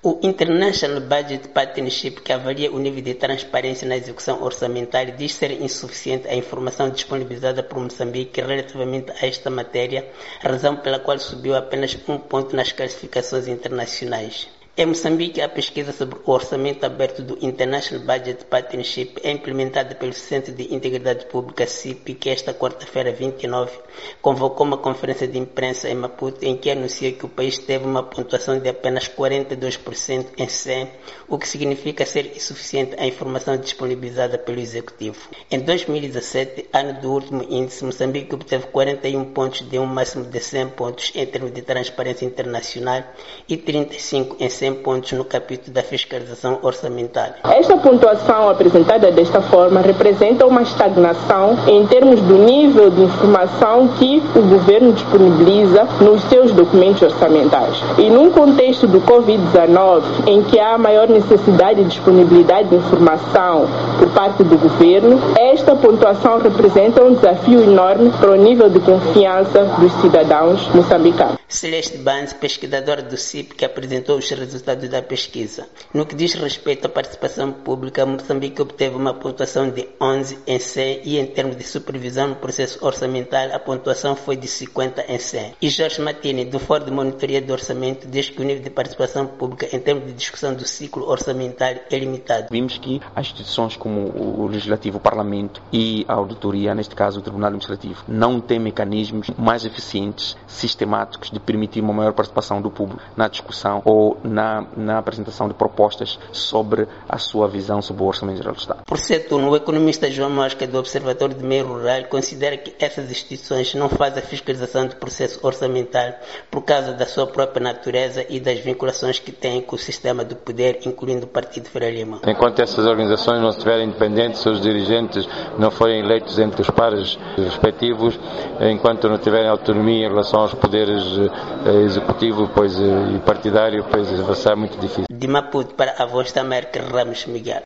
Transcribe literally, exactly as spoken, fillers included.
O International Budget Partnership, que avalia o nível de transparência na execução orçamentária, diz ser insuficiente a informação disponibilizada por Moçambique relativamente a esta matéria, razão pela qual subiu apenas um ponto nas classificações internacionais. Em Moçambique, a pesquisa sobre o orçamento aberto do International Budget Partnership é implementada pelo Centro de Integridade Pública C I P, que esta quarta-feira, vinte e nove, convocou uma conferência de imprensa em Maputo em que anunciou que o país teve uma pontuação de apenas quarenta e dois por cento em cem, o que significa ser insuficiente a informação disponibilizada pelo Executivo. Em dois mil e dezassete, ano do último índice, Moçambique obteve quarenta e um pontos de um máximo de cem pontos em termos de transparência internacional e trinta e cinco em cem pontos no capítulo da fiscalização orçamentária. Esta pontuação apresentada desta forma representa uma estagnação em termos do nível de informação que o governo disponibiliza nos seus documentos orçamentais. E num contexto do covid dezenove, em que há maior necessidade de disponibilidade de informação por parte do governo, esta pontuação representa um desafio enorme para o nível de confiança dos cidadãos moçambicanos. Celeste Banz, pesquisadora do C I P, que apresentou os resultados da pesquisa. No que diz respeito à participação pública, Moçambique obteve uma pontuação de onze em cem e em termos de supervisão no processo orçamental a pontuação foi de cinquenta em cem. E Jorge Matini, do Fórum de Monitoria do Orçamento, diz que o nível de participação pública em termos de discussão do ciclo orçamentário é limitado. Vimos que as instituições como o Legislativo, o Parlamento e a Auditoria, neste caso o Tribunal Administrativo, não têm mecanismos mais eficientes, sistemáticos, de permitir uma maior participação do público na discussão ou na, na apresentação de propostas sobre a sua visão sobre o Orçamento Geral do Estado. Por ser turno, o economista João Mosca, do Observatório de Meio Rural, considera que essas instituições não fazem a fiscalização do processo orçamental por causa da sua própria natureza e das vinculações que têm com o sistema do poder, incluindo o Partido Frelimo. Enquanto essas organizações não estiverem independentes, seus dirigentes não forem eleitos entre os pares respectivos, enquanto não tiverem autonomia em relação aos poderes executivo pois, e partidário, pois vai ser muito difícil. De Maputo para a Voz da América, Ramos Miguel.